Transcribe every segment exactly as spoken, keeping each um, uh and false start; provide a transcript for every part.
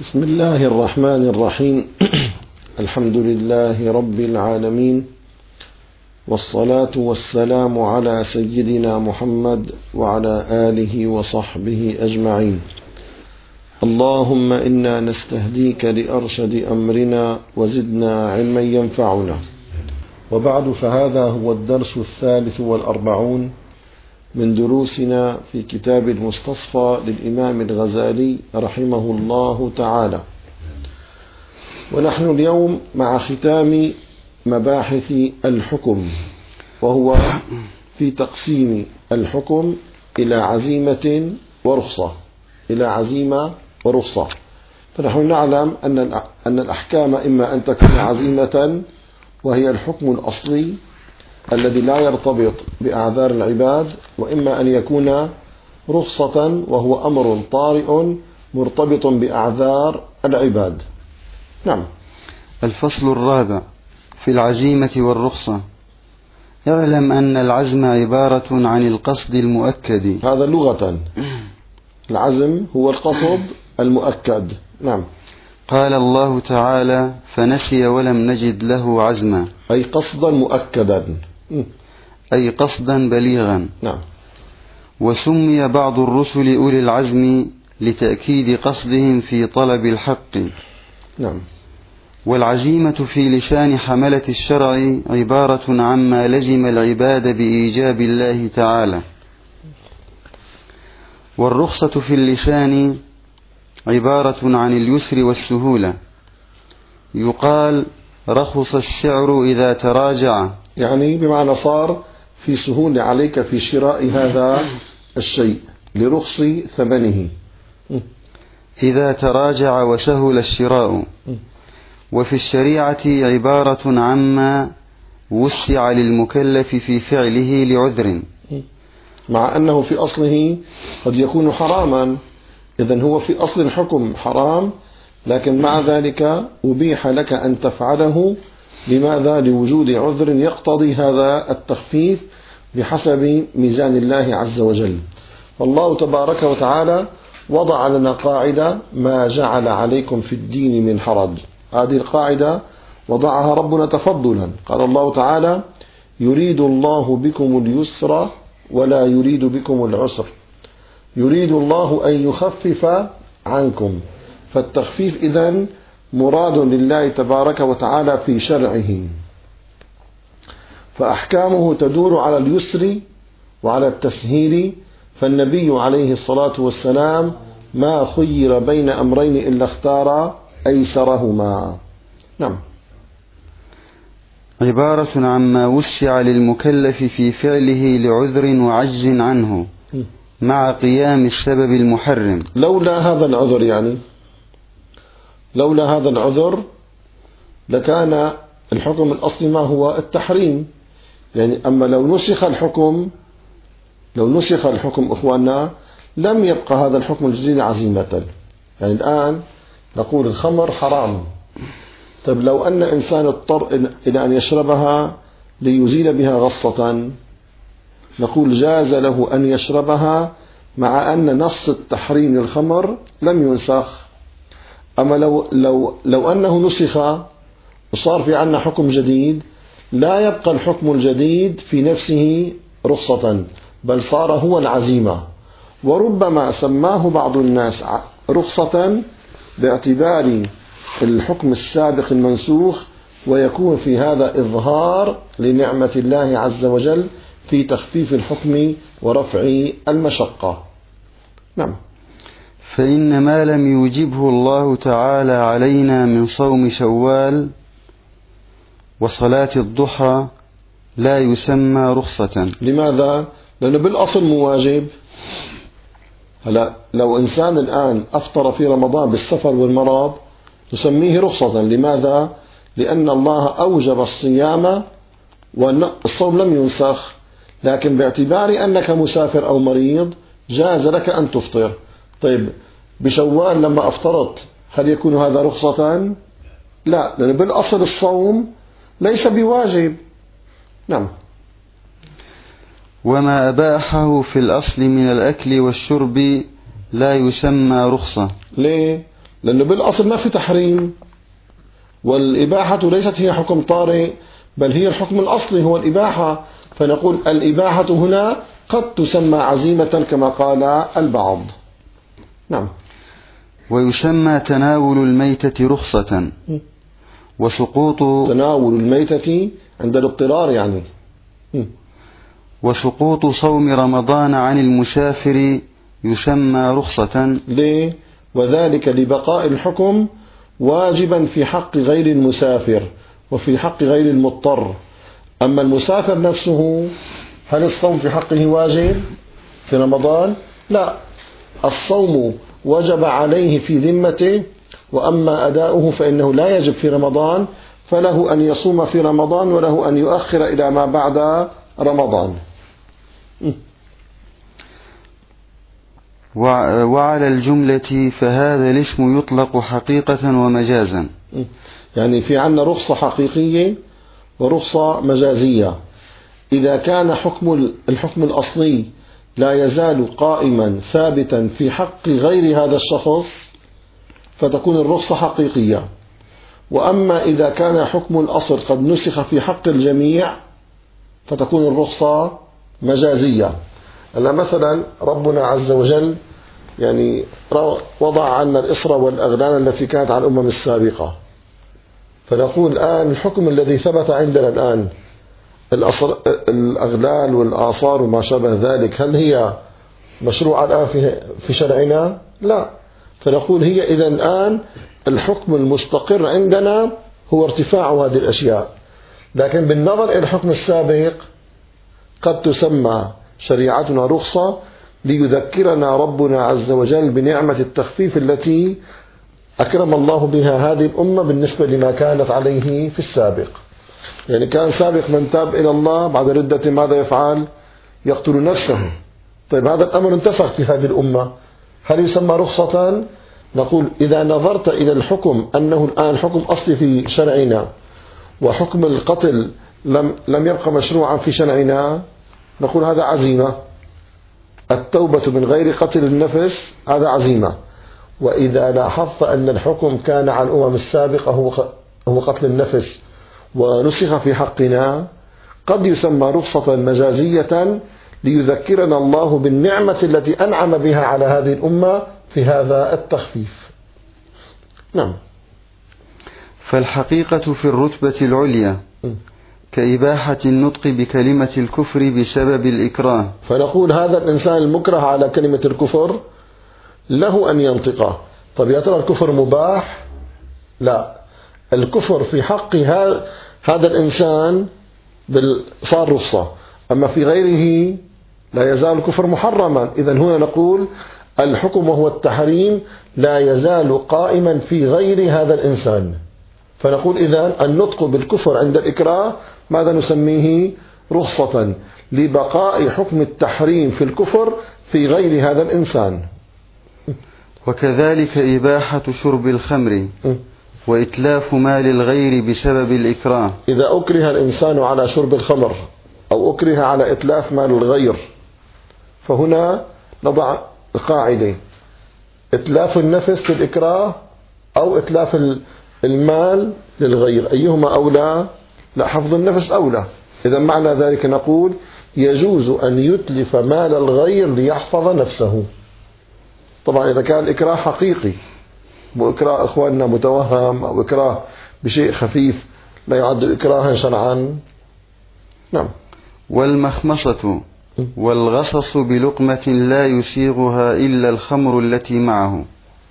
بسم الله الرحمن الرحيم. الحمد لله رب العالمين، والصلاة والسلام على سيدنا محمد وعلى آله وصحبه أجمعين. اللهم إنا نستهديك لأرشد أمرنا وزدنا علما ينفعنا. وبعد، فهذا هو الدرس الثالث والأربعون من دروسنا في كتاب المستصفى للإمام الغزالي رحمه الله تعالى، ونحن اليوم مع ختام مباحث الحكم، وهو في تقسيم الحكم إلى عزيمة ورخصة إلى عزيمة ورخصة. فنحن نعلم أن أن الأحكام إما أن تكون عزيمة وهي الحكم الأصلي الذي لا يرتبط بأعذار العباد، وإما أن يكون رخصة وهو أمر طارئ مرتبط بأعذار العباد. نعم. الفصل الرابع في العزيمة والرخصة. اعلم أن العزم عبارة عن القصد المؤكد. هذا لغة العزم هو القصد المؤكد. نعم. قال الله تعالى: فنسي ولم نجد له عزما، أي قصدا مؤكدا، أي قصدا بليغا. نعم. وسمي بعض الرسل أولي العزم لتأكيد قصدهم في طلب الحق. نعم. والعزيمة في لسان حملة الشرع عبارة عما لزم العباد بإيجاب الله تعالى. والرخصة في اللسان عبارة عن اليسر والسهولة. يقال: رخص السعر إذا تراجع، يعني بمعنى صار في سهولة عليك في شراء هذا الشيء لرخص ثمنه إذا تراجع وسهل الشراء. وفي الشريعة عبارة عما وسع للمكلف في فعله لعذر، مع أنه في أصله قد يكون حراما. إذن هو في أصل الحكم حرام، لكن مع ذلك أبيح لك أن تفعله. لماذا؟ لوجود عذر يقتضي هذا التخفيف بحسب ميزان الله عز وجل. والله تبارك وتعالى وضع لنا قاعدة: ما جعل عليكم في الدين من حرج. هذه القاعدة وضعها ربنا تفضلا. قال الله تعالى: يريد الله بكم اليسر ولا يريد بكم العسر، يريد الله أن يخفف عنكم. فالتخفيف إذن مراد لله تبارك وتعالى في شرعه، فأحكامه تدور على اليسر وعلى التسهيل. فالنبي عليه الصلاة والسلام ما خير بين أمرين إلا اختار أيسرهما. نعم. عبارة عما وسع للمكلف في فعله لعذر وعجز عنه مع قيام السبب المحرم. لولا هذا العذر يعني لولا هذا العذر لكان الحكم الأصلي ما هو التحريم. يعني أما لو نسخ الحكم لو نسخ الحكم إخواننا لم يبقى هذا الحكم الجديد عزيمة. يعني الآن نقول الخمر حرام، طيب لو أن إنسان اضطر إلى أن يشربها ليزيل بها غصة، نقول جاز له أن يشربها مع أن نص التحريم للخمر لم ينسخ. أما لو, لو, لو أنه نسخ وصار في عنا حكم جديد، لا يبقى الحكم الجديد في نفسه رخصة، بل صار هو العزيمة. وربما سماه بعض الناس رخصة باعتبار الحكم السابق المنسوخ، ويكون في هذا إظهار لنعمة الله عز وجل في تخفيف الحكم ورفع المشقة. نعم. فإن ما لم يوجبه الله تعالى علينا من صوم شوال وصلاة الضحى لا يسمى رخصة. لماذا؟ لأنه بالأصل مواجب. هلا لو إنسان الآن أفطر في رمضان بالسفر والمرض نسميه رخصة. لماذا؟ لأن الله أوجب الصيام والصوم لم ينسخ، لكن باعتبار أنك مسافر أو مريض جاز لك أن تفطر. طيب بشوال لما أفطرت هل يكون هذا رخصة؟ لا، لأن بالأصل الصوم ليس بواجب. نعم. وما أباحه في الأصل من الأكل والشرب لا يسمى رخصة. ليه؟ لأنه بالأصل ما في تحريم، والإباحة ليست هي حكم طارئ، بل هي الحكم الأصلي هو الإباحة، فنقول الإباحة هنا قد تسمى عزيمة كما قال البعض. نعم. ويسمى تناول الميتة رخصة، وسقوط تناول الميتة عند الاضطرار يعني. وسقوط صوم رمضان عن المسافر يسمى رخصة. ليه؟ وذلك لبقاء الحكم واجبا في حق غير المسافر وفي حق غير المضطر. أما المسافر نفسه هل الصوم في حقه واجب في رمضان؟ لا، الصوم وجب عليه في ذمته، وأما أداؤه فإنه لا يجب في رمضان، فله أن يصوم في رمضان وله أن يؤخر إلى ما بعد رمضان. وعلى الجملة فهذا الاسم يطلق حقيقة ومجازا. يعني في عنا رخصة حقيقية ورخصة مجازية. إذا كان حكم الحكم الأصلي لا يزال قائما ثابتا في حق غير هذا الشخص فتكون الرخصة حقيقية. وأما إذا كان حكم الأصل قد نسخ في حق الجميع فتكون الرخصة مجازية. ألا مثلا ربنا عز وجل يعني وضع عنا الإصرة والأغلال التي كانت على الأمم السابقة، فنقول الآن الحكم الذي ثبت عندنا الآن الأغلال والآثار وما شابه ذلك هل هي مشروعة الآن في شرعنا؟ لا، فنقول هي إذا الآن الحكم المستقر عندنا هو ارتفاع هذه الأشياء، لكن بالنظر إلى الحكم السابق قد تسمى شريعتنا رخصة ليذكرنا ربنا عز وجل بنعمة التخفيف التي أكرم الله بها هذه الأمة بالنسبة لما كانت عليه في السابق. يعني كان سابق من تاب إلى الله بعد ردة ماذا يفعل؟ يقتل نفسه. طيب هذا الأمر انتسخ في هذه الأمة، هل يسمى رخصة؟ نقول إذا نظرت إلى الحكم أنه الآن حكم أصلي في شرعنا وحكم القتل لم لم يبقى مشروعا في شرعنا، نقول هذا عزيمة. التوبة من غير قتل النفس هذا عزيمة. وإذا لاحظت أن الحكم كان على الأمم السابقة هو هو قتل النفس ونسخ في حقنا قد يسمى رخصة مجازية ليذكرنا الله بالنعمة التي أنعم بها على هذه الأمة في هذا التخفيف. نعم. فالحقيقة في الرتبة العليا كإباحة النطق بكلمة الكفر بسبب الإكراه. فنقول هذا الإنسان المكره على كلمة الكفر له أن ينطقه. طب يا ترى الكفر مباح؟ لا، الكفر في حق هذا الإنسان صار رخصة، أما في غيره لا يزال الكفر محرما. إذن هنا نقول الحكم وهو التحريم لا يزال قائما في غير هذا الإنسان، فنقول إذن النطق بالكفر عند الإكراه ماذا نسميه؟ رخصة لبقاء حكم التحريم في الكفر في غير هذا الإنسان. وكذلك إباحة شرب الخمر وإتلاف مال الغير بسبب الإكراه. إذا أكره الإنسان على شرب الخمر أو أكره على إتلاف مال الغير فهنا نضع القاعدة: إتلاف النفس للإكراه أو إتلاف المال للغير، أيهما أولى؟ لا، حفظ النفس أولى. إذا معنى ذلك نقول يجوز أن يتلف مال الغير ليحفظ نفسه. طبعا إذا كان الإكراه حقيقي وإكراه إخواننا متوهم أو إكراه بشيء خفيف لا يعد إكراها شرعا. نعم. والمخمصة والغصص بلقمة لا يسيغها إلا الخمر التي معه.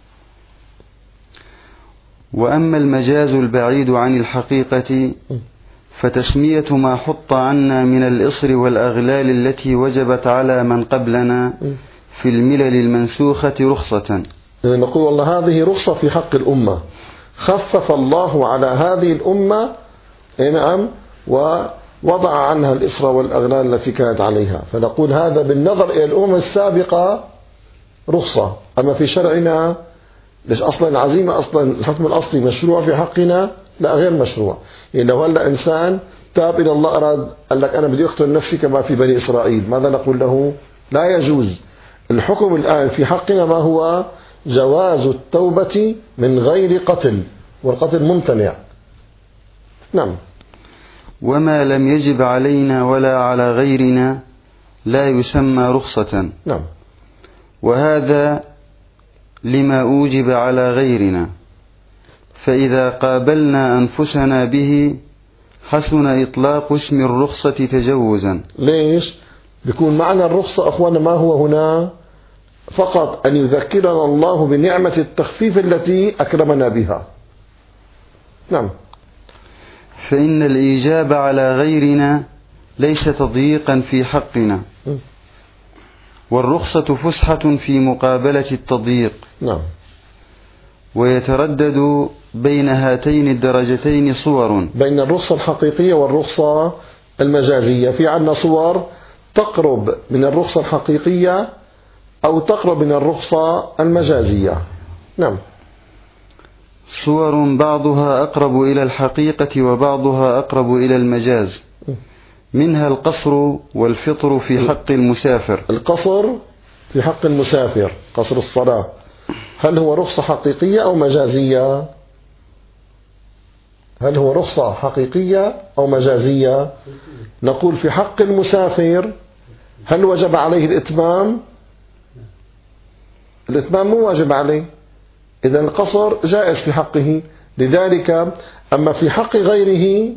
وأما المجاز البعيد عن الحقيقة فتسمية ما حط عنا من الإصر والأغلال التي وجبت على من قبلنا في الملل المنسوخة رخصة. نقول والله هذه رخصة في حق الأمة، خفف الله على هذه الأمة نعم ووضع عنها الإصر والأغلال التي كانت عليها، فنقول هذا بالنظر إلى الأمم السابقة رخصة. أما في شرعنا ليش أصلا العزيمة أصلا الحكم الأصلي مشروع في حقنا؟ لا، غير مشروع. يعني لو هلأ إنسان تاب إلى الله أراد قال لك أنا بدي أقتل نفسي كما في بني إسرائيل، ماذا نقول له؟ لا يجوز. الحكم الآن في حقنا ما هو؟ جواز التوبة من غير قتل، والقتل ممتنع. نعم. وما لم يجب علينا ولا على غيرنا لا يسمى رخصة. نعم. وهذا لما أوجب على غيرنا، فإذا قابلنا أنفسنا به حسن إطلاق اسم الرخصة تجوزا. ليش؟ بيكون معنى الرخصة أخوانا ما هو هنا فقط أن يذكرنا الله بنعمة التخفيف التي أكرمنا بها. نعم. فإن الإيجاب على غيرنا ليس تضييقا في حقنا، والرخصة فسحة في مقابلة التضييق. نعم. ويتردد بين هاتين الدرجتين صور، بين الرخصة الحقيقية والرخصة المجازية. في عندنا صور تقرب من الرخصة الحقيقية أو تقرب من الرخصة المجازية. نعم. صور بعضها أقرب إلى الحقيقة وبعضها أقرب إلى المجاز، منها القصر والفطر في حق المسافر. القصر في حق المسافر، قصر الصلاة، هل هو رخصة حقيقية أو مجازية؟ هل هو رخصة حقيقية أو مجازية؟ نقول في حق المسافر هل وجب عليه الإتمام؟ الإتمام مو واجب عليه، إذا القصر جائز في حقه. لذلك أما في حق غيره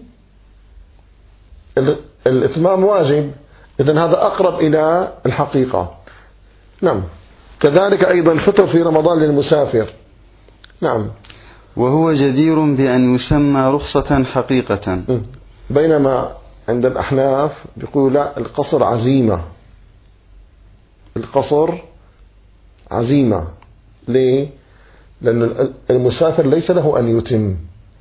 الإتمام واجب، إذن هذا أقرب إلى الحقيقة. نعم. كذلك أيضا الفطر في رمضان للمسافر. نعم. وهو جدير بأن يسمى رخصة حقيقة. بينما عند الأحناف بيقولوا لا، القصر عزيمة، القصر عزيمة. ليه؟ لأن المسافر ليس له أن يتم،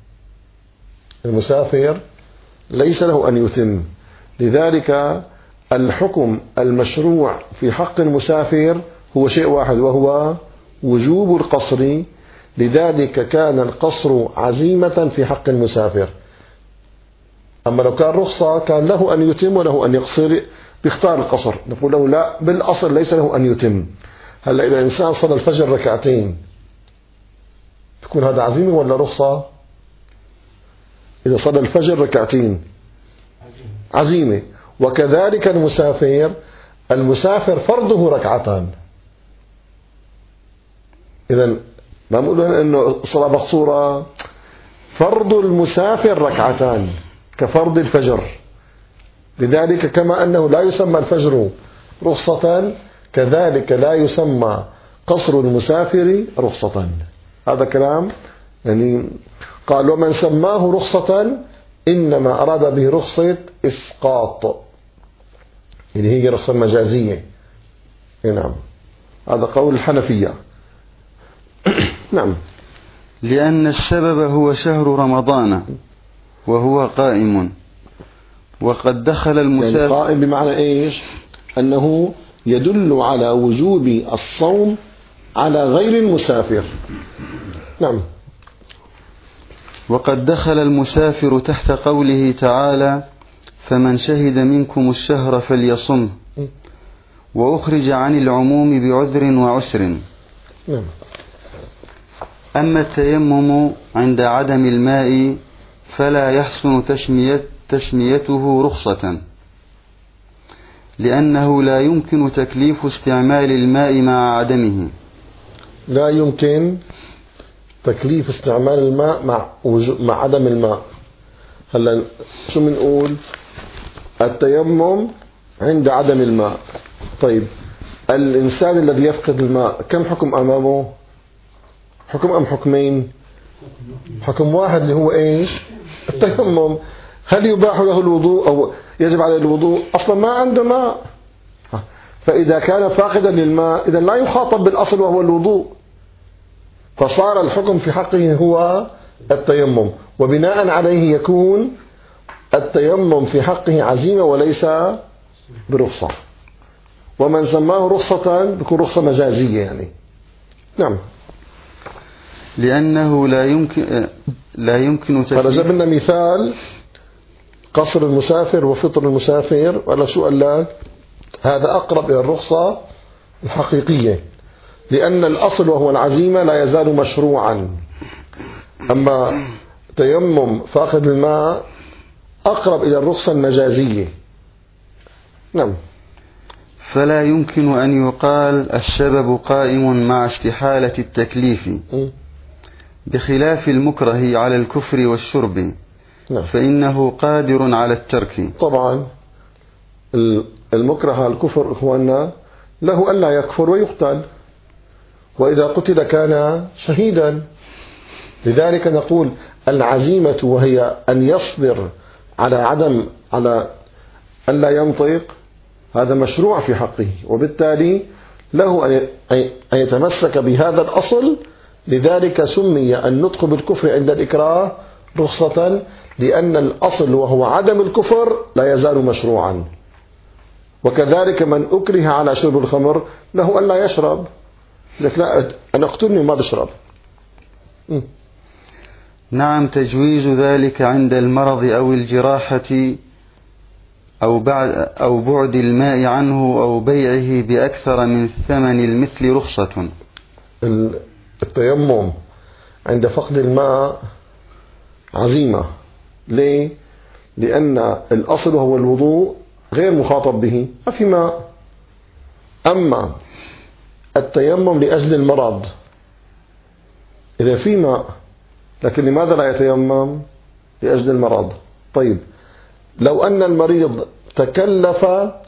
المسافر ليس له أن يتم. لذلك الحكم المشروع في حق المسافر هو شيء واحد، وهو وجوب القصر. لذلك كان القصر عزيمة في حق المسافر. أما لو كان رخصة كان له أن يتم وله أن يقصر، بيختار القصر. نقول له لا، بالأصل ليس له أن يتم. هلا إذا الإنسان صلى الفجر ركعتين تكون هذا عزيمة ولا رخصة؟ إذا صلى الفجر ركعتين عزيمة. وكذلك المسافر، المسافر فرضه ركعتان. إذا ما نقول إنه الصلاة مقصورة، فرض المسافر ركعتان كفرض الفجر. لذلك كما أنه لا يسمى الفجر رخصة، كذلك لا يسمى قصر المسافر رخصة. هذا كلام يعني قال ومن سماه رخصة إنما أراد به رخصة إسقاط، يعني هي رخصة مجازية. نعم. هذا قول الحنفية. نعم. لأن السبب هو شهر رمضان وهو قائم، وقد دخل المسافر. يعني قائم بمعنى إيش؟ أنه يدل على وجوب الصوم على غير المسافر. نعم. وقد دخل المسافر تحت قوله تعالى فمن شهد منكم الشهر فليصم، وأخرج عن العموم بعذر وعسر. نعم. أما التيمم عند عدم الماء فلا يحسن تسمية تسميته رخصة، لأنه لا يمكن تكليف استعمال الماء مع عدمه. لا يمكن تكليف استعمال الماء مع مع عدم الماء. هلا شو بنقول؟ التيمم عند عدم الماء. طيب الإنسان الذي يفقد الماء كم حكم أمامه؟ حكم أم حكمين؟ حكم واحد اللي هو إيش؟ التيمم. هل يباح له الوضوء أو يجب عليه الوضوء؟ أصلا ما عنده ماء. فإذا كان فاقدا للماء إذا لا يخاطب بالأصل وهو الوضوء، فصار الحكم في حقه هو التيمم، وبناء عليه يكون التيمم في حقه عزيمة وليس برخصة. ومن سماه رخصة بيكون رخصة مجازية يعني. نعم. لأنه لا يمكن لا يمكن تكليف. جاب لنا مثال قصر المسافر وفطر المسافر، ولا شو قال لك؟ هذا أقرب إلى الرخصة الحقيقية. لأن الأصل وهو العزيمة لا يزال مشروعا. أما تيمم فاقد الماء أقرب إلى الرخصة المجازية. نعم. فلا يمكن أن يقال السبب قائم مع استحالة التكليف بخلاف المكره على الكفر والشرب. نعم. فإنه قادر على الترك. طبعا المكره على الكفر إخواننا له ألا يكفر ويقتل، وإذا قتل كان شهيدا. لذلك نقول العزيمة وهي أن يصبر على عدم على ألا ينطق، هذا مشروع في حقه، وبالتالي له أن يتمسك بهذا الأصل. لذلك سمي النطق بالكفر عند الإكراه رخصة، لأن الأصل وهو عدم الكفر لا يزال مشروعا. وكذلك من أكره على شرب الخمر له أن لا يشرب، لكن لا أنا أقتلني ما بشرب. م. نعم. تجويز ذلك عند المرض أو الجراحة أو بعد أو بعد الماء عنه أو بيعه بأكثر من ثمن المثل رخصة. التيمم عند فقد الماء عزيمة. ليه؟ لأن الأصل وهو الوضوء غير مخاطب به، ما في ماء. أما التيمم لأجل المرض إذا في ماء، لكن لماذا لا يتيمم؟ لأجل المرض. طيب لو أن المريض تكلف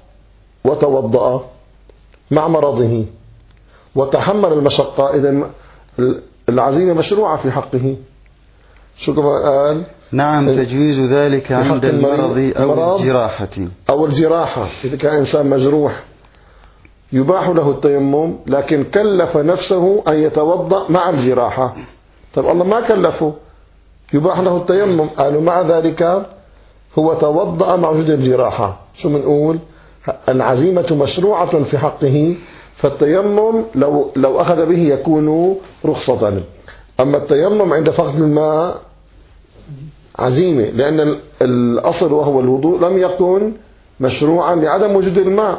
وتوضأ مع مرضه وتحمل المشقة، إذن العزيمة مشروعة في حقه. شو كما قال؟ نعم. تجويز ذلك عند المرض أو الجراحة أو الجراحة. إذا كان إنسان مجروح يباح له التيمم، لكن كلف نفسه أن يتوضأ مع الجراحة. طيب الله ما كلفه، يباح له التيمم. قالوا مع ذلك هو توضأ مع وجود الجراحة. شو منقول؟ العزيمة مشروعة في حقه، فالتيمم لو لو أخذ به يكون رخصة. أما التيمم عند فقد الماء عزيمة، لأن الأصل وهو الوضوء لم يكن مشروعا لعدم وجود الماء.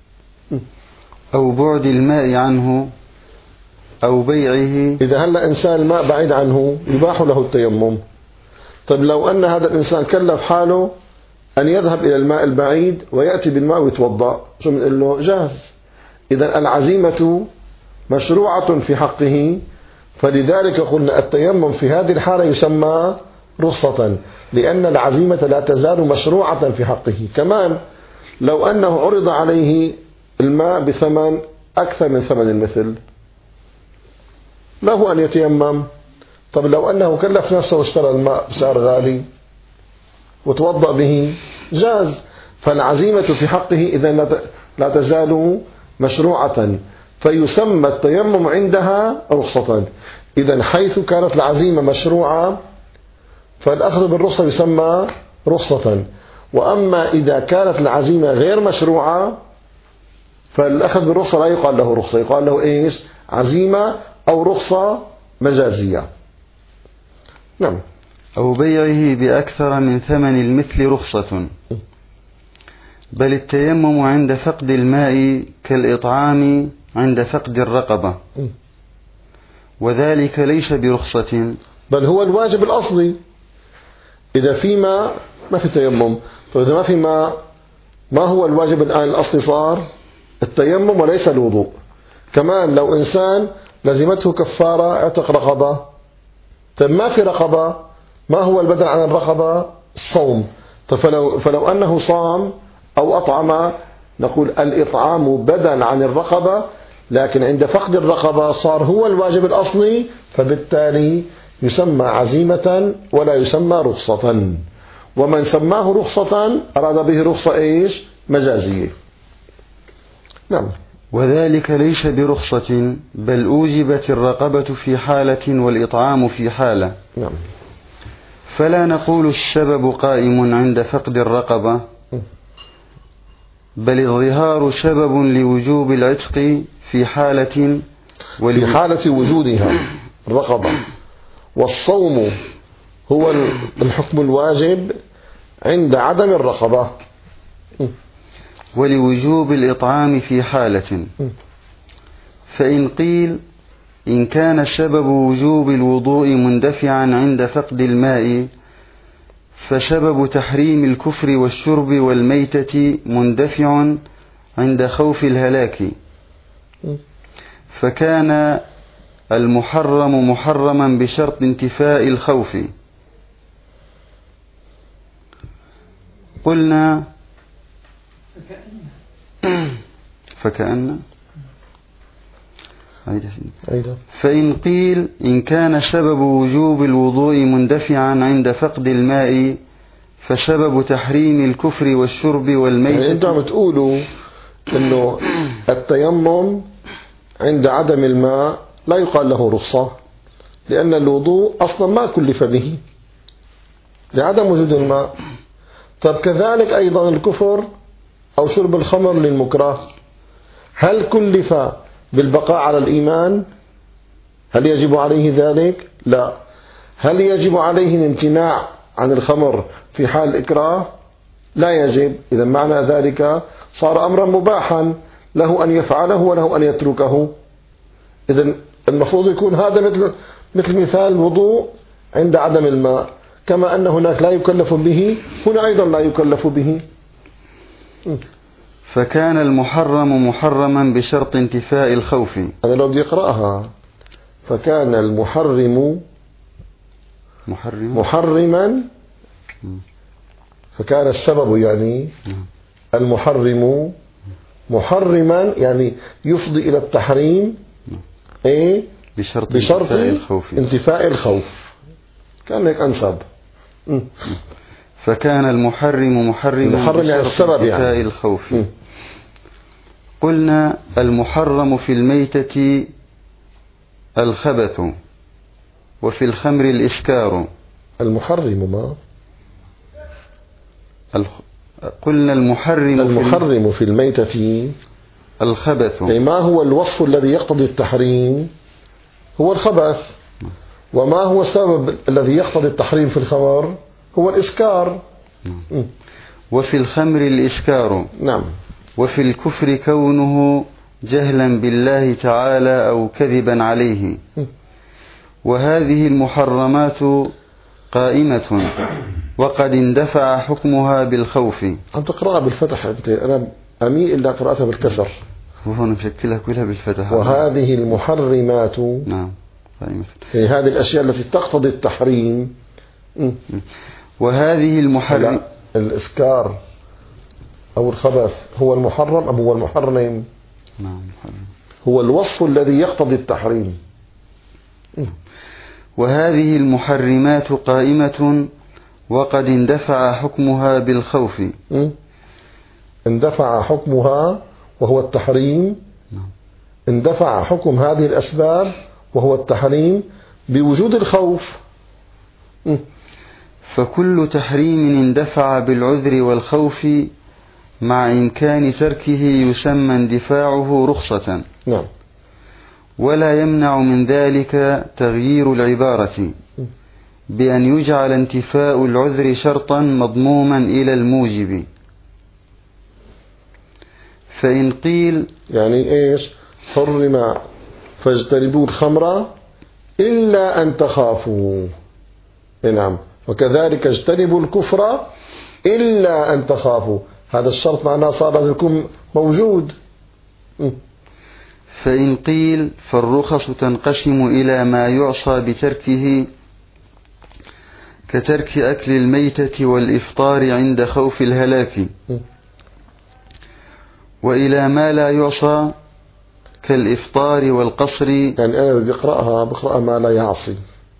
أو بعد الماء عنه أو بيعه. إذا هلأ إنسان الماء بعيد عنه يباح له التيمم. طيب لو أن هذا الإنسان كلف حاله أن يذهب إلى الماء البعيد ويأتي بالماء ويتوضأ، شو بنقول له؟ جاهز. إذا العزيمة مشروعة في حقه، فلذلك قلنا التيمم في هذه الحالة يسمى رخصة، لأن العزيمة لا تزال مشروعة في حقه. كمان لو أنه عرض عليه الماء بثمن أكثر من ثمن المثل له أن يتيمم. طب لو أنه كلف نفسه واشترى الماء بسعر غالي وتوضأ به جاز. فالعزيمة في حقه إذا لا تزال مشروعة، فيسمى التيمم عندها رخصة. إذا حيث كانت العزيمة مشروعة فالأخذ بالرخصة يسمى رخصة. وأما إذا كانت العزيمة غير مشروعة فالأخذ بالرخصة لا يقال له رخصة، يقال له إيش؟ عزيمة أو رخصة مجازية. نعم. أو بيعه بأكثر من ثمن المثل رخصة. بل التيمم عند فقد الماء كالإطعام عند فقد الرقبة، وذلك ليس برخصة، بل هو الواجب الأصلي. إذا في ماء ما في تيمم. طيب إذا ما في ماء ما هو الواجب الآن الأصلي؟ صار التيمم وليس الوضوء. كمان لو إنسان لزمته كفارة اعتق رقبة، طيب ما في رقبة، ما هو البدل عن الرقبة؟ الصوم. طيب فلو, فلو أنه صام أو أطعم نقول الإطعام بدل عن الرقبة، لكن عند فقد الرقبة صار هو الواجب الأصلي، فبالتالي يسمى عزيمة ولا يسمى رخصة. ومن سماه رخصة أراد به رخصة إيش؟ مجازية. نعم. وذلك ليس برخصة، بل أوجبت الرقبة في حالة والإطعام في حالة. نعم. فلا نقول السبب قائم عند فقد الرقبة، بل الظهار سبب لوجوب العتق في حالة في حالة وجودها الرقبة، والصوم هو الحكم الواجب عند عدم الرقبة، ولوجوب الإطعام في حالة. فإن قيل إن كان سبب وجوب الوضوء مندفعا عند فقد الماء فسبب تحريم الكفر والشرب والميتة مندفع عند خوف الهلاك، فكان المحرم محرما بشرط انتفاء الخوف. قلنا فكأن فإن قيل إن كان سبب وجوب الوضوء مندفعا عند فقد الماء فسبب تحريم الكفر والشرب والميتة. يعني أنتم تقولوا إنه التيمم عند عدم الماء لا يقال له رخصة، لأن الوضوء أصلا ما كلف به لعدم وجود الماء. طب كذلك أيضا الكفر أو شرب الخمر للمكره، هل كلف بالبقاء على الإيمان؟ هل يجب عليه ذلك؟ لا. هل يجب عليه الامتناع عن الخمر في حال الإكراه؟ لا يجب. إذا معنى ذلك صار أمرا مباحا له أن يفعله وله أن يتركه. إذا المفروض يكون هذا مثل مثل مثال الوضوء عند عدم الماء، كما أن هناك لا يكلف به هنا أيضا لا يكلف به. فكان المحرم محرما بشرط انتفاء الخوف. أنا لو بدي أقرأها فكان المحرم محرم محرما، فكان السبب يعني المحرم محرما يعني يفضي إلى التحريم إيه بشرط, بشرط انتفاء الخوف. انتفاء الخوف كان هيك أنسب. فكان المحرم محرم المحرم يعني السبب انتفاء يعني الخوف. م. قلنا المحرم في الميتة الخبث وفي الخمر الإسكار. المحرم ما الخ... قلنا المحرم المحرم في الميتة الخبث، يعني ما هو الوصف الذي يقتضي التحريم؟ هو الخبث. وما هو السبب الذي يقتضي التحريم في الخمر؟ هو الإسكار. م. وفي الخمر الإسكار. نعم. وفي الكفر كونه جهلا بالله تعالى أو كذبا عليه. وهذه المحرمات قائمة وقد اندفع حكمها بالخوف. أن تقرأها بالفتح أنت، أنا أميل إلا قراءتها بالكسر. وهنا مشكلها كلها بالفتح. وهذه المحرمات نعم قائمة، يعني هذه الأشياء التي تقتضي التحريم. م. وهذه المحرم الإسكار أو الخبث هو المحرم أم هو المحرم؟ نعم محرم. هو الوصف الذي يقتضي التحريم. وهذه المحرمات قائمة وقد اندفع حكمها بالخوف. م? اندفع حكمها وهو التحريم. نعم. اندفع حكم هذه الأسباب وهو التحريم بوجود الخوف. م? فكل تحريم اندفع بالعذر والخوف مع إمكان تركه يسمى اندفاعه رخصة. نعم. ولا يمنع من ذلك تغيير العبارة بأن يجعل انتفاء العذر شرطا مضموما إلى الموجب. فإن قيل يعني إيش؟ حرم فاجتنبوا الخمر إلا أن تخافوا. نعم. وكذلك اجتنبوا الكفر إلا أن تخافوا. هذا الشرط معناه صار لازم يكون موجود. م. فإن قيل فالرخص تنقسم إلى ما يعصى بتركه كترك أكل الميتة والإفطار عند خوف الهلاك، وإلى ما لا يعصى كالإفطار والقصر. يعني أنا بدي أقرأها بقرأ ما لا يعصي.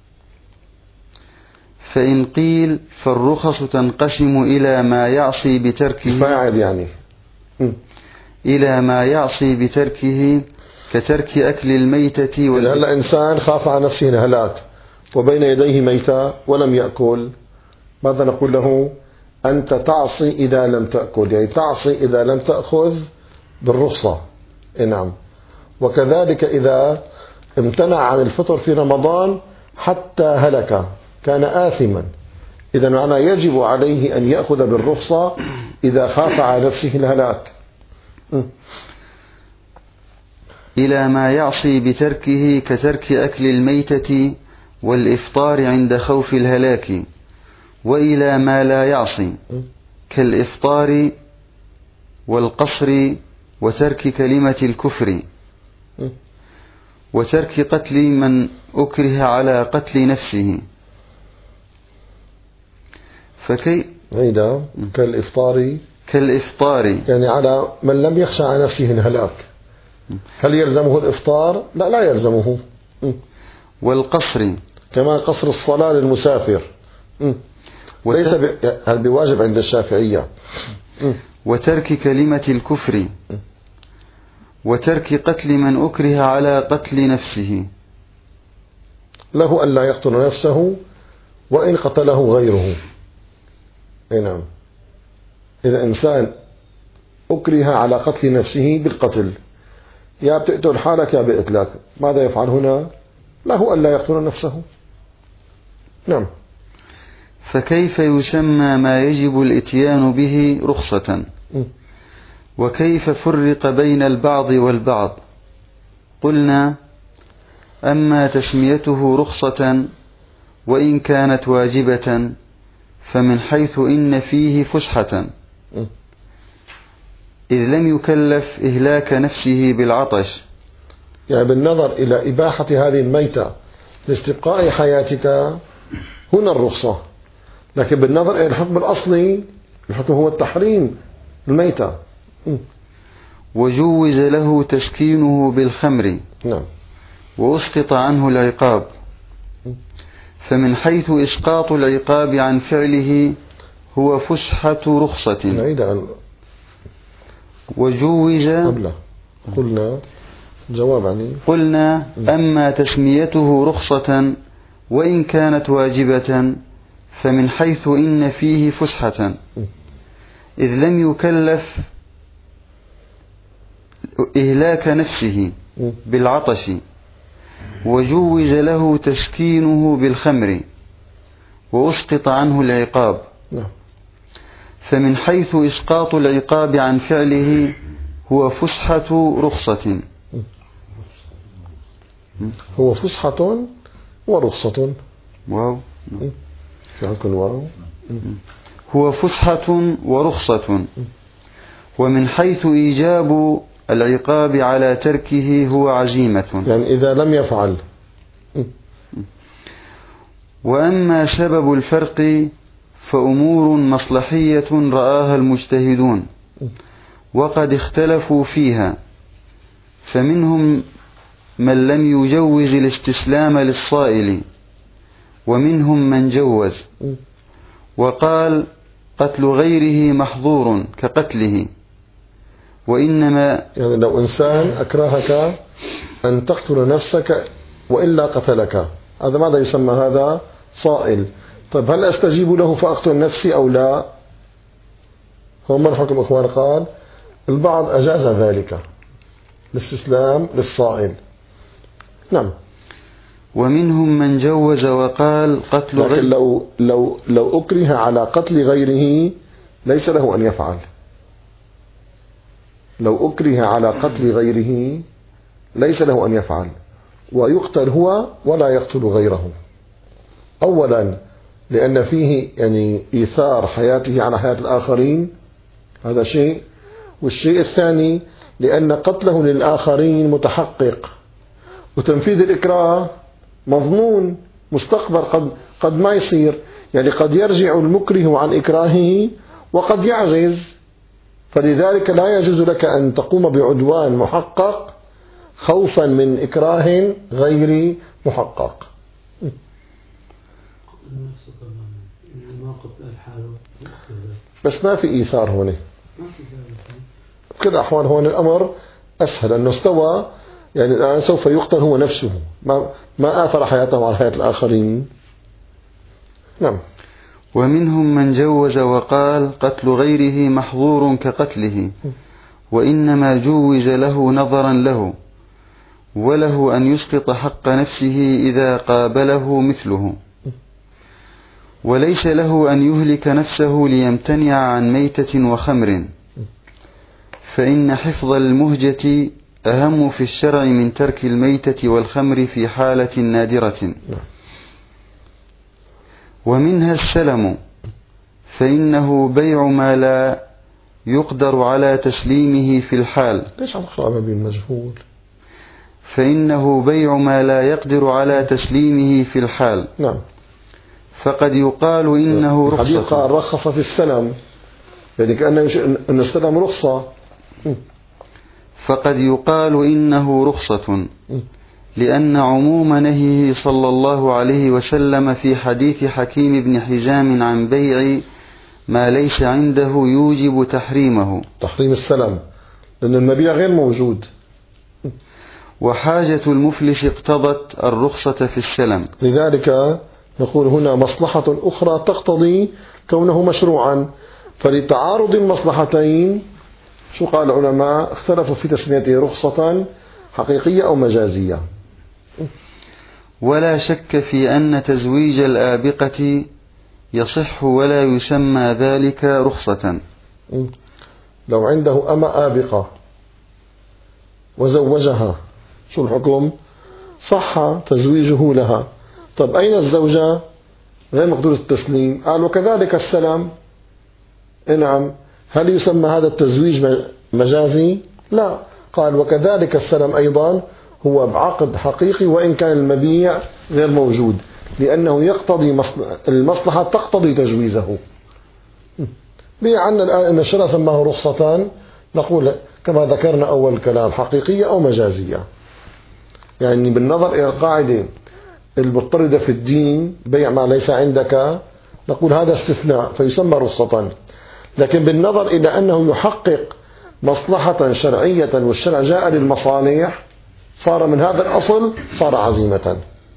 فإن قيل فالرخص تنقسم إلى ما يعصي بتركه فاعل يعني م. إلى ما يعصي بتركه كترك أكل الميتة وال... هلا إنسان خاف على نفسه الهلاك وبين يديه ميتة ولم يأكل، ماذا نقول له؟ أنت تعصي إذا لم تأكل، يعني تعصي إذا لم تأخذ بالرخصة. نعم. وكذلك إذا امتنع عن الفطر في رمضان حتى هلك كان آثما، إذا معنى يجب عليه أن يأخذ بالرخصة إذا خاف على نفسه الهلاك. م. إلى ما يعصي بتركه كترك أكل الميتة والإفطار عند خوف الهلاك، وإلى ما لا يعصي كالإفطار والقصر وترك كلمة الكفر وترك قتل من أكره على قتل نفسه. فكي هيدا كالإفطار كالإفطار يعني على من لم يخشى على نفسه الهلاك. هل يلزمه الإفطار؟ لا لا يلزمه. والقصر كما قصر الصلاة للمسافر ليس هل بواجب عند الشافعية. وترك كلمة الكفر وترك قتل من أكره على قتل نفسه، له أن لا يقتل نفسه وإن قتله غيره. أي نعم، إذا إنسان أكره على قتل نفسه بالقتل، يا بتقتل حالك يا بقتلك، ماذا يفعل هنا؟ له أن لا يقتل نفسه. نعم. فكيف يسمى ما يجب الإتيان به رخصة؟ وكيف فرق بين البعض والبعض؟ قلنا: أما تسميته رخصة وإن كانت واجبة فمن حيث إن فيه فسحة، إذ لم يكلف إهلاك نفسه بالعطش. يعني بالنظر إلى إباحة هذه الميتة لاستبقاء حياتك هنا الرخصة، لكن بالنظر إلى الحكم الأصلي الحكم هو التحريم الميتة. وجوز له تسكينه بالخمر. نعم. وأسقط عنه العقاب، فمن حيث إسقاط العقاب عن فعله هو فسحة رخصة. نعيد عن وجوز قبله قلنا جواب عني قلنا أما تسميته رخصة وإن كانت واجبة فمن حيث إن فيه فسحة، إذ لم يكلف إهلاك نفسه بالعطش، وجوز له تسكينه بالخمر وأسقط عنه العقاب. فمن حيث إسقاط العقاب عن فعله هو فسحة رخصة. هو فسحة ورخصة. واو. في عندكم واو. هو فسحة ورخصة. ومن حيث إيجاب العقاب على تركه هو عزيمة، يعني إذا لم يفعل. وأما سبب الفرق فأمور مصلحية رآها المجتهدون وقد اختلفوا فيها، فمنهم من لم يجوز الاستسلام للصائل، ومنهم من جوز وقال قتل غيره محظور كقتله، وإنما يعني لو إنسان أكرهك أن تقتل نفسك وإلا قتلك، هذا ماذا يسمى؟ هذا صائل. طيب هل أستجيب له فأقتل نفسي أو لا؟ هم الحكم أخوان قال البعض أجاز ذلك الاستسلام للصائل. نعم. ومنهم من جوز وقال قتل لكن لو, لو, لو أكره على قتل غيره ليس له أن يفعل. لو أكره على قتل غيره ليس له أن يفعل، ويقتل هو ولا يقتل غيره. أولا لأن فيه يعني إيثار حياته على حياة الآخرين، هذا شيء. والشيء الثاني لأن قتله للآخرين متحقق، وتنفيذ الإكراه مظنون مستقبل، قد, قد ما يصير، يعني قد يرجع المكره عن إكراهه وقد يعجز، فلذلك لا يجوز لك أن تقوم بعدوان محقق خوفا من إكراه غير محقق. بس ما في إيثار هنا، بكل الأحوال هون الأمر أسهل، أنه استوى، يعني الآن سوف يقتل هو نفسه، ما, ما آثر حياته على حياة الآخرين. نعم. ومنهم من جوز وقال قتل غيره محظور كقتله، وإنما جوز له نظرا له، وله أن يسقط حق نفسه إذا قابله مثله، وليس له أن يهلك نفسه ليمتنع عن ميتة وخمر، فإن حفظ المهجة أهم في الشرع من ترك الميتة والخمر في حالة نادرة. ومنها السلم، فإنه بيع ما لا يقدر على تسليمه في الحال. ليش عم نقرأ ما بين مجهول؟ فإنه بيع ما لا يقدر على تسليمه في الحال. نعم. فقد يقال إنه رخصة. الحديث قال رخص في السلم، يعني كأنه أن السلم رخصة. فقد يقال إنه رخصة، لأن عموم نهيه صلى الله عليه وسلم في حديث حكيم بن حزام عن بيع ما ليس عنده يوجب تحريمه، تحريم السلم، لأن المبيع غير موجود. وحاجة المفلس اقتضت الرخصة في السلم. لذلك نقول هنا مصلحة أخرى تقتضي كونه مشروعا، فلتعارض المصلحتين شو قال العلماء؟ اختلفوا في تسميته رخصة حقيقية أو مجازية. ولا شك في أن تزويج الآبقة يصح ولا يسمى ذلك رخصة. لو عنده أما آبقة وزوجها شو الحكم؟ صح تزويجه لها. طب أين الزوجة غير مقدورة التسليم؟ قال وكذلك السلام. نعم. هل يسمى هذا التزويج مجازي؟ لا. قال وكذلك السلام أيضا هو بعقد حقيقي وإن كان المبيع غير موجود، لأنه يقتضي المصلحة تقتضي تجويزه. بيعنا الآن أن الشرع سماه رخصتان، نقول كما ذكرنا أول الكلام حقيقية أو مجازية. يعني بالنظر إلى القاعدة المضطردة في الدين بيع ما ليس عندك، نقول هذا استثناء فيسمى رخصة. لكن بالنظر إلى أنه يحقق مصلحة شرعية والشرع جاء للمصالح، صار من هذا الأصل صار عزيمة.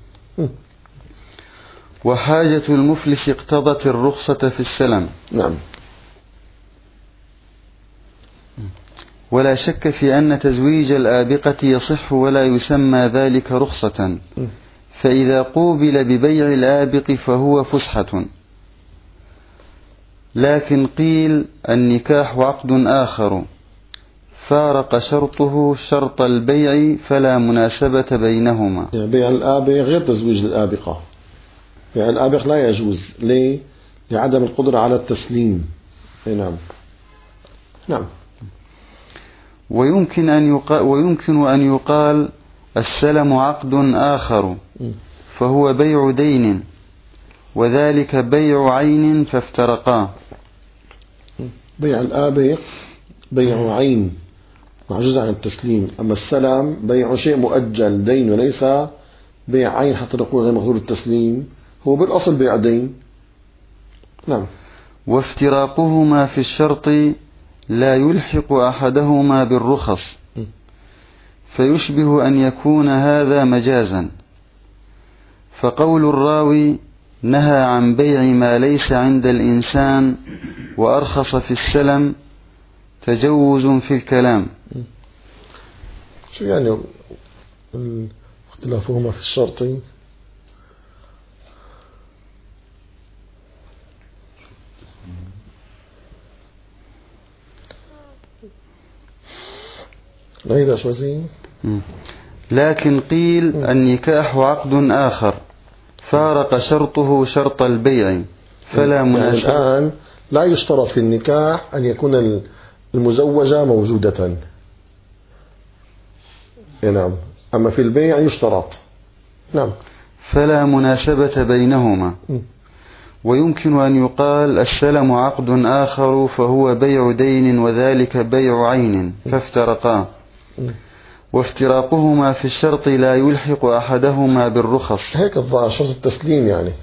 وحاجة المفلس اقتضت الرخصة في السلم. نعم. ولا شك في أن تزويج الآبقة يصح ولا يسمى ذلك رخصة، فإذا قوبل ببيع الآبق فهو فسحة. لكن قيل النكاح عقد آخر فارق شرطه شرط البيع فلا مناسبة بينهما. يعني بيع الآبق غير تزويج الآبقة. بيع الآبق لا يجوز. ليه؟ لعدم القدرة على التسليم. نعم. نعم. ويمكن أن يقال, ويمكن أن يقال السلم عقد آخر فهو بيع دين، وذلك بيع عين فافترقا. بيع الآبق بيع عين معجوز عن التسليم، أما السلم بيع شيء مؤجل دين وليس بيع عين حتى نقول غير مقدور التسليم، هو بالأصل بيع دين. نعم. وافتراقهما في الشرط لا يلحق أحدهما بالرخص، فيشبه أن يكون هذا مجازا. فقول الراوي نهى عن بيع ما ليس عند الإنسان وأرخص في السلم تجوز في الكلام. شو يعني اختلافهما في الشرط؟ نعيد شوزين. لكن قيل النكاح عقد آخر فارق شرطه شرط البيع فلا مناسبة. يعني الآن لا يشترط في النكاح أن يكون المزوجة موجودة. نعم. أما في البيع يشترط. نعم. فلا مناسبة بينهما. ويمكن أن يقال السلم عقد آخر فهو بيع دين وذلك بيع عين فافترقا، وافتراقهما في الشرط لا يلحق أحدهما بالرخص. هيك الظاهر شرط التسليم يعني.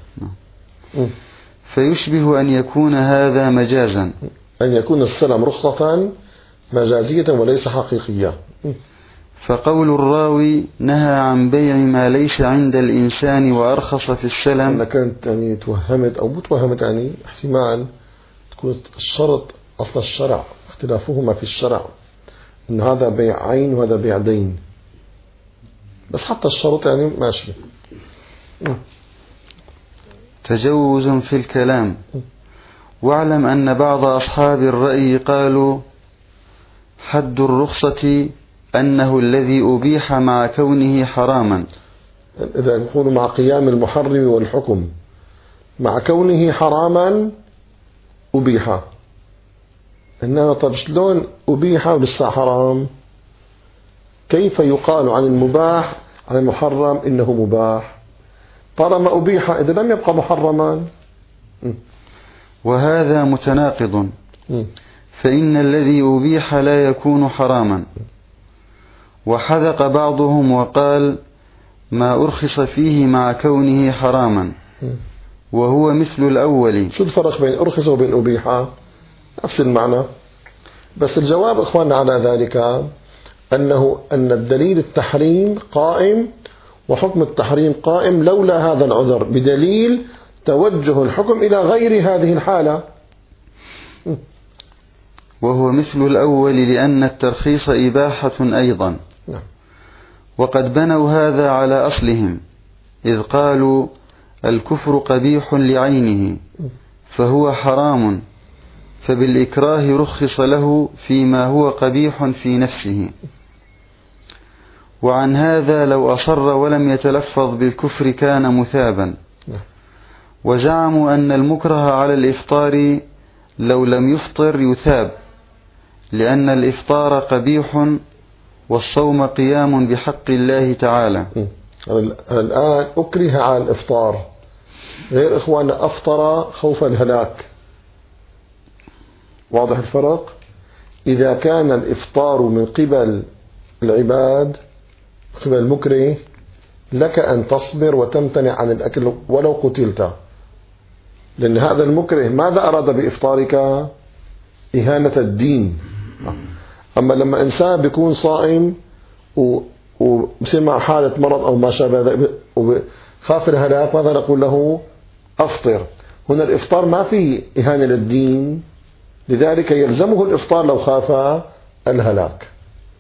فيشبه أن يكون هذا مجازا، أن يكون السلم رخصة مجازية وليس حقيقية. فقول الراوي نهى عن بيع ما ليس عند الإنسان وأرخص في السلم. أنا كانت يعني توهمت أو متوهمت يعني احتمال تكون الشرط أصل الشرع اختلافهما في الشرع إن هذا بيع عين وهذا بيع دين، بس حتى الشرط يعني ماشي. تجوز في الكلام. واعلم أن بعض أصحاب الرأي قالوا حد الرخصة أنه الذي أبيح مع كونه حراما. إذا يقول مع قيام المحرم والحكم، مع كونه حراما أبيح، إنما طب شلون أبيح ولسه حرام؟ كيف يقال عن المباح عن المحرم إنه مباح طالما أبيح إذا لم يبقى محرما؟ وهذا متناقض، فإن الذي أبيح لا يكون حراما. وحذق بعضهم وقال ما أرخص فيه مع كونه حراما، وهو مثل الأول. شو الفرق بين أرخص وبين أبيح؟ نفس المعنى، بس الجواب إخواننا على ذلك أنه أن الدليل التحريم قائم وحكم التحريم قائم لولا هذا العذر، بدليل توجه الحكم إلى غير هذه الحالة. وهو مثل الأول لأن الترخيص إباحة أيضا. وقد بنوا هذا على أصلهم، إذ قالوا الكفر قبيح لعينه فهو حرام، فبالإكراه رخص له فيما هو قبيح في نفسه. وعن هذا لو أصر ولم يتلفظ بالكفر كان مثابا. وزعموا أن المكره على الإفطار لو لم يفطر يثاب، لأن الإفطار قبيح والصوم قيام بحق الله تعالى. الآن أكره على الإفطار، غير إخواننا أفطر خوف الهلاك. واضح الفرق؟ إذا كان الإفطار من قبل العباد من قبل المكره لك أن تصبر وتمتنع عن الأكل ولو قتلت، لأن هذا المكره ماذا أراد بإفطارك؟ إهانة الدين. أما لما إنسان بيكون صائم وبسمع حالة مرض أو ما شابه ذلك وخاف الهلاك، ماذا نقول له؟ أفطر. هنا الإفطار ما فيه إهانة للدين، لذلك يلزمه الإفطار لو خاف الهلاك.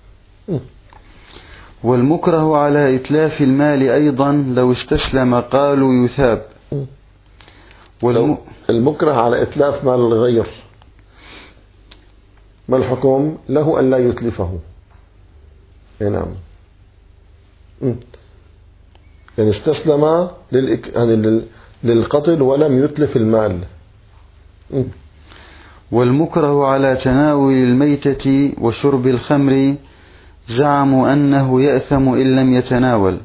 والمكره على إتلاف المال أيضا لو استسلم قالوا يثاب. والم... المكره على إتلاف مال الغير ما الحكم؟ له أن لا يتلفه. نعم، يعني استسلم للإك... يعني للقتل ولم يتلف المال. والمكره على تناول الميتة وشرب الخمر زعموا أنه يأثم إن لم يتناول.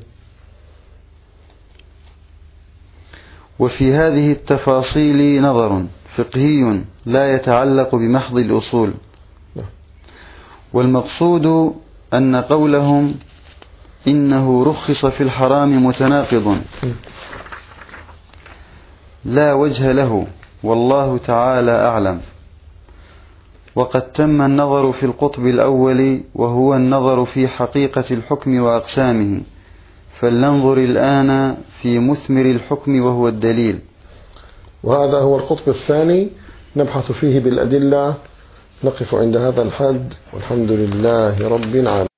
وفي هذه التفاصيل نظر فقهي لا يتعلق بمحض الأصول. والمقصود أن قولهم إنه رخص في الحرام متناقض لا وجه له، والله تعالى أعلم. وقد تم النظر في القطب الأول وهو النظر في حقيقة الحكم وأقسامه، فلننظر الآن في مثمر الحكم وهو الدليل. وهذا هو القطب الثاني نبحث فيه بالأدلة. نقف عند هذا الحد، والحمد لله رب العالمين.